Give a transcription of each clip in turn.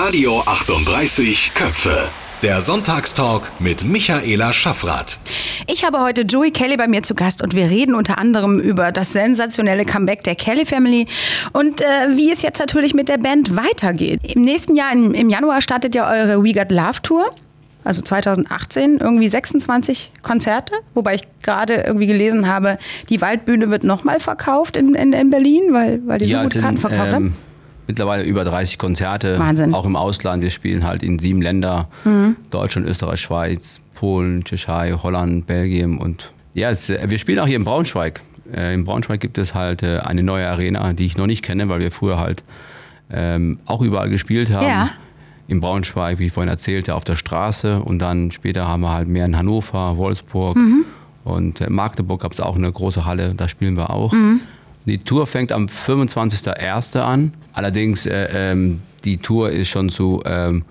Radio 38 Köpfe. Der Sonntagstalk mit Michaela Schaffrath. Ich habe heute Joey Kelly bei mir zu Gast und wir reden unter anderem über das sensationelle Comeback der Kelly Family und wie es jetzt natürlich mit der Band weitergeht. Im nächsten Jahr, im Januar, startet ja eure We Got Love Tour. Also 2018, irgendwie 26 Konzerte, wobei ich gerade irgendwie gelesen habe, die Waldbühne wird nochmal verkauft in Berlin, weil die so gut Karten verkauft haben. Mittlerweile über 30 Konzerte, Wahnsinn. Auch im Ausland. Wir spielen halt in 7 Länder, Deutschland, Österreich, Schweiz, Polen, Tschechei, Holland, Belgien und ja, wir spielen auch hier in Braunschweig. In Braunschweig gibt es halt eine neue Arena, die ich noch nicht kenne, weil wir früher halt auch überall gespielt haben. Ja. In Braunschweig, wie ich vorhin erzählte, auf der Straße und dann später haben wir halt mehr in Hannover, Wolfsburg und Magdeburg gab es auch eine große Halle, da spielen wir auch. Die Tour fängt am 25.01. an. Allerdings, die Tour ist schon zu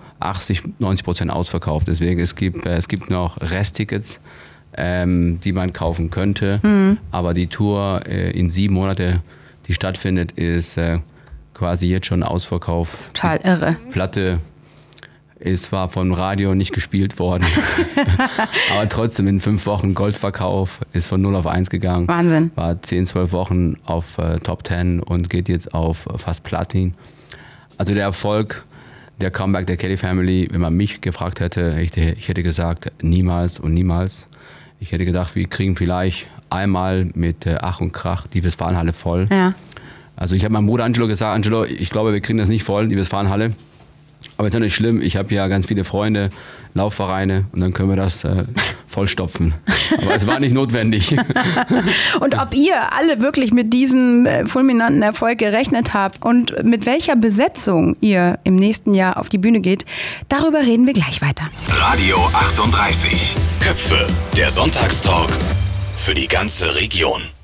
80-90% ausverkauft. Deswegen, es gibt noch Resttickets, die man kaufen könnte. Aber die Tour in 7 Monate, die stattfindet, ist quasi jetzt schon ausverkauft. Total irre. Die Platte ist zwar vom Radio nicht gespielt worden, aber trotzdem in 5 Wochen Goldverkauf, ist von 0 auf 1 gegangen. Wahnsinn. War 10, 12 Wochen auf Top 10 und geht jetzt auf fast Platin. Also der Erfolg, der Comeback der Kelly Family, wenn man mich gefragt hätte, ich hätte gesagt, niemals und niemals. Ich hätte gedacht, wir kriegen vielleicht einmal mit Ach und Krach die Westfalenhalle voll. Ja. Also ich habe meinem Bruder Angelo gesagt, Angelo, ich glaube, wir kriegen das nicht voll, die Westfalenhalle. Aber ist ja nicht schlimm, ich habe ja ganz viele Freunde, Laufvereine und dann können wir das vollstopfen. Aber es war nicht notwendig. Und ob ihr alle wirklich mit diesem fulminanten Erfolg gerechnet habt und mit welcher Besetzung ihr im nächsten Jahr auf die Bühne geht, darüber reden wir gleich weiter. Radio 38 Köpfe. Der Sonntagstalk für die ganze Region.